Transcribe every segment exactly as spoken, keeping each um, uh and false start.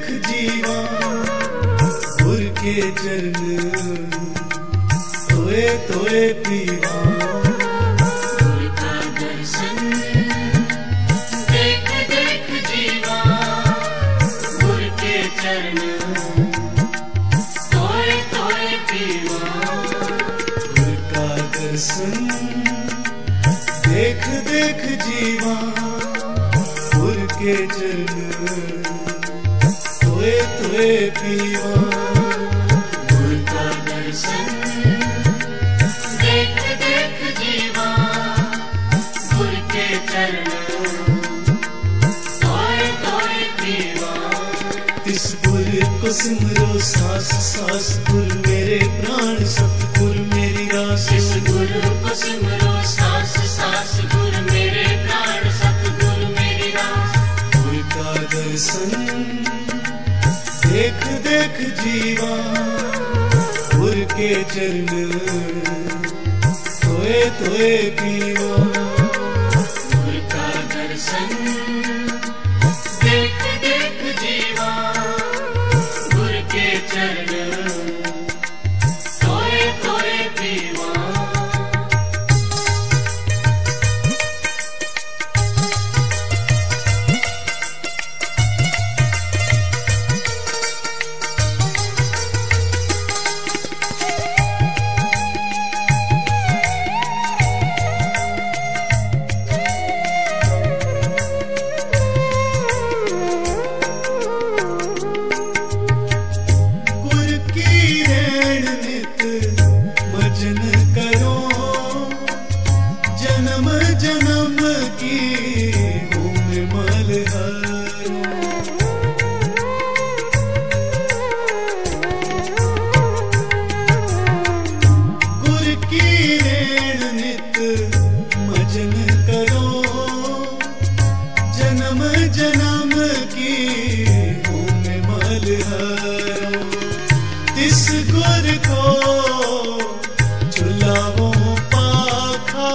देख जीवा गुर के चरण तोए तोए पीवा। गुर का दर्शन देख देख जीवा गुर के चरण तोए तोए पीवा। गुर का दर्शन देख देख जीवा गुर के चरण तोए तोए पीवा। गुर का दर्शन देख देख जीवा गुर के चरण तोए तोए पीवा। तिस गुर को सिमरो सास सास गुर मेरे प्राण सतगुर मेरी रास। तिस गुरु को सिमरो सास सास गुर मेरे प्राण सतगुर मेरी रास। गुर का दर्शन देख देख जीवा गुर के चरण तोए तोए पीवा। गुर का दर्शन देख देख जीवा गुर के चरण तोए तोए पीवा। तिस गुर को झुलावो पाखा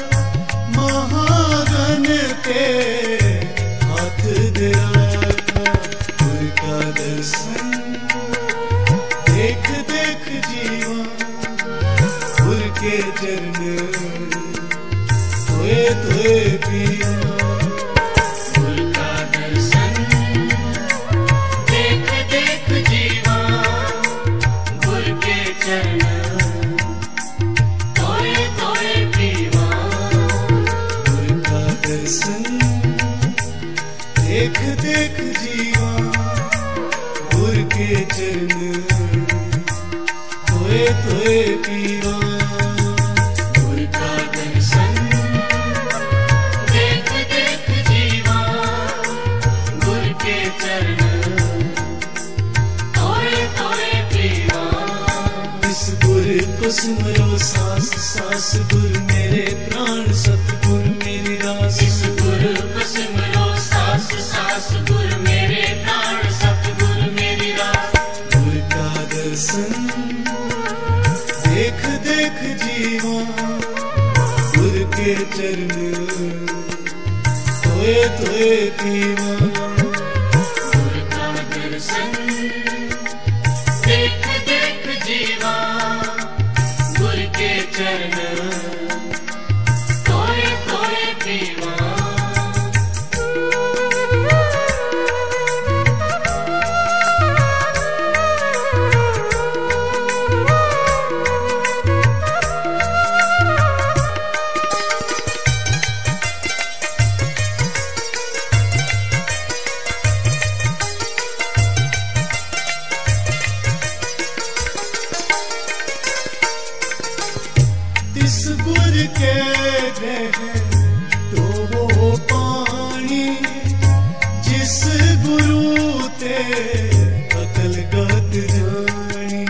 महागन के हाथ दे राखा। गुर का दर्शन देख देख जीवा गुर के चरण तोए तोए पीवा। गुर का दर्शन देख देख जीवा गुर के चरण तोए तोए पीवा। गुर का दर्शन देख देख जीवा गुर के चरण तोए तोए पीवा। गुर का दर्शन देख देख जीवा गुर के चरण तोए तोए पीवा। इस गुर को सिमरो सास सास गुर मेरे प्राण सतगुर मेरी रास। इस गुरु को सिमरो सास सास गुर मेरे प्राण सतगुर मेरी रास। गुर का दर्शन देख देख जीवा गुर के चरण तोए तोए पीवा। गुर का दर्शन देख देख जीवा गुर के चरण तोए तोए पीवा। तिस गुर के ग्रह तो वो पानी जिस गुरु ते अकल गत जानी।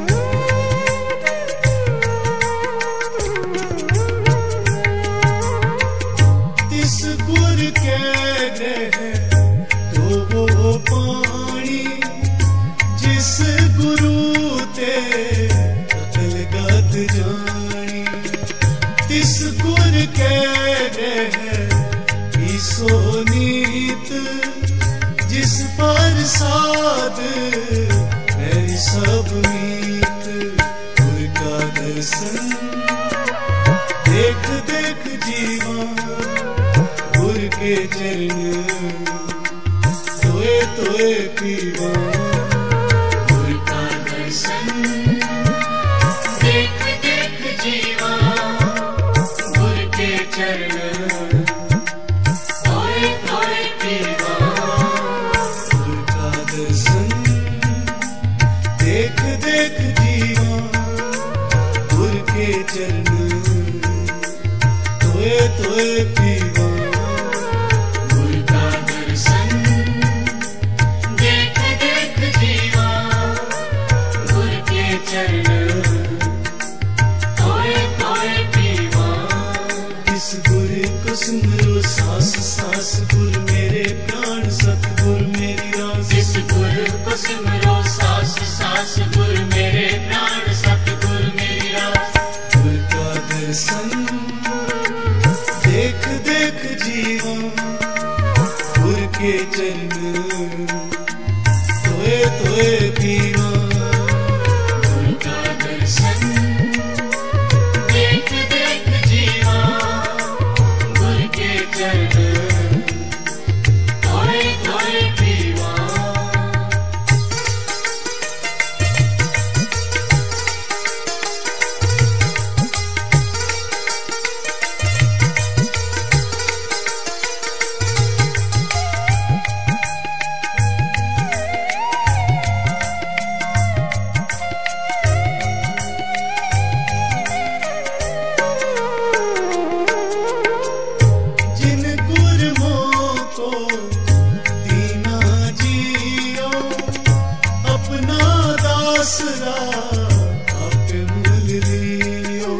तिस गुर के ग्रह तो वो पानी जिस गुरु ते अकल गत जानी। तिस नवमीत गुर का दर्शन देख देख जीवा गुर के चरण तोए तोए पीवा गुर का दर्शन देख देख जीवा गुर के चरण तोए तोए पीवा गुर का दर्शन देख देख जीवा गुर के चरण तोए तोए पीवा गुर का दर्शन देख देख जीवा गुर के चरण तोए तोए पीवा इस गुर को सुमरो सास सास गुर मेरे प्राण सतगुर मेरी रास जिस गुर को सिमरो सास सास गुर मेरे प्राण सतगुर मेरी रास गुर का दर्शन देख देख जीवा गुर के चरण तोए तोए पीवा गुर का दर्शन देख देख जीवा गुर के चरण तोए तोए पीवा जिन गुरमों को दीना जियो अपना दासरा आप मूल लियो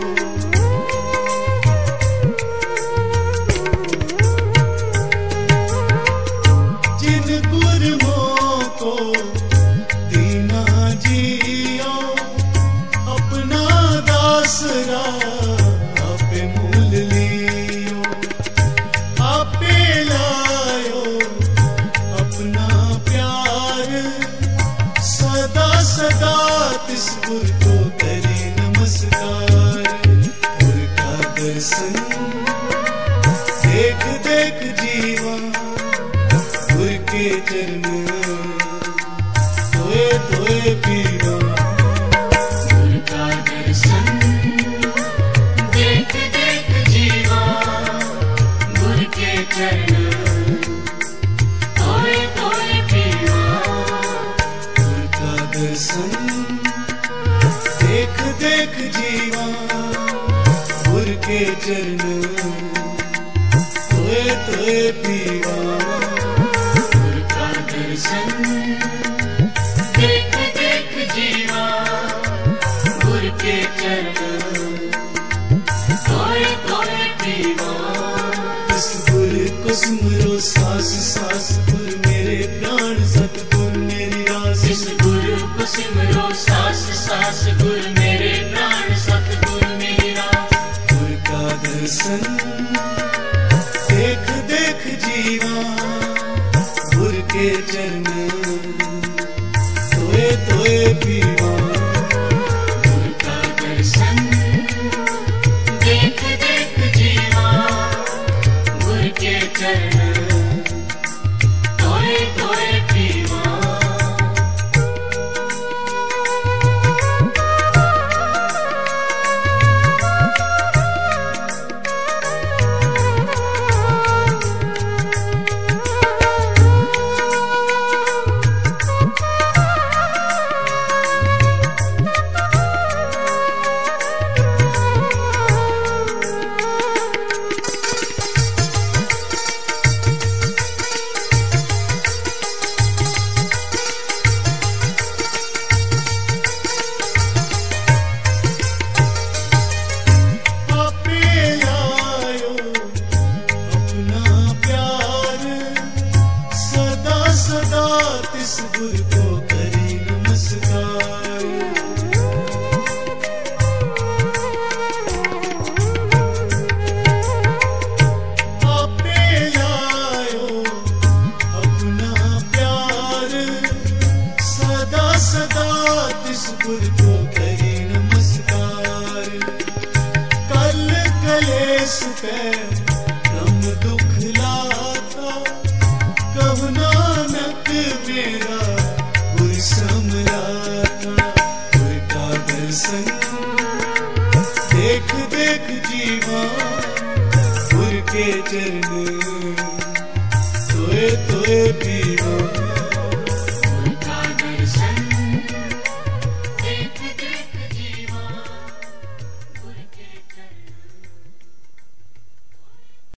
जिन गुरमों को दीना जियो अपना दासरा आप मूल लियो आपे लायो अपना प्यार सदा सदा तिस गुर को करे नमस्कार गुर का दर्शन देख देख जीवा गुर के चरण तोए तोए पीवा गुर का दर्शन देख देख जीवा गुर के चरण तोए तोए पीवा गुर का दर्शन देख देख जीवा गुर के चरण तोए तोए पीवा गुर का दर्शन देख देख जीवा गुर के चरण तोए तोए पीवा इस गुर को सुमरो सास सास गुर मेरे प्राण सतगुर मेरी रास जिस गुरु को सिमरो सास सास गुर मेरे प्राण सतगुर मेरी रास गुर का दर्शन देख देख जीवा गुर के चरण तोए तोए पीवा गुर का दर्शन देख देख जीवा गुर के चरण तोए तोए पीवा सदा तिस गुर को करी नमस्कार। कल कलेस पे कम दुख लाता, कहु नानक मेरा गुर समराता। गुर का दर्शन देख देख जीवा, गुर के चरण